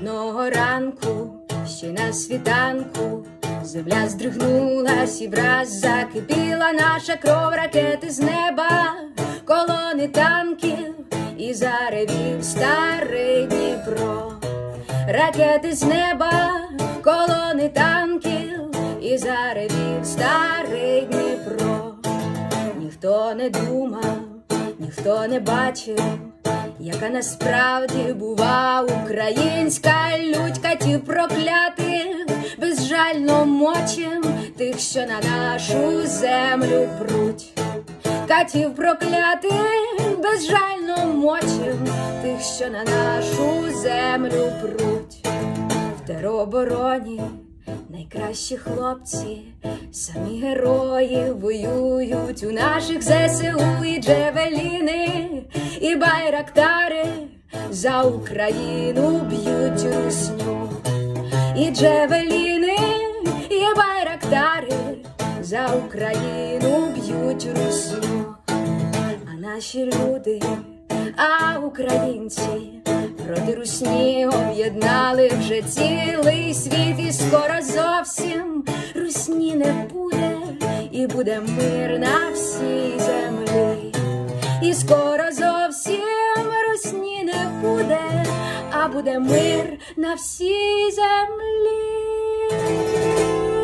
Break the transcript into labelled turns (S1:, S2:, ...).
S1: Одного ранку, ще на світанку, земля здригнулась і враз закипіла наша кров, ракети з неба, колони танків і заревів старий Дніпро. Ракети з неба, колони танків і заревів старий Дніпро. Ніхто не думав, ніхто не бачив, яка насправді бува українська лють, катів проклятих, безжально мочим тих, що на нашу землю пруть. Катів проклятих, безжально мочим тих, що на нашу землю пруть. В теробороні найкращі хлопці, самі герої воюють у наших ЗСУ, і джевеліни, і байрактари за Україну б'ють русню. І джевеліни, і байрактари за Україну б'ють русню. А наші люди, а українці проти русні об'єднали вже цілий світ. І скоро зовсім русні не буде, і буде мир на всій землі. І скоро зовсім русні не буде, а буде мир на всій землі.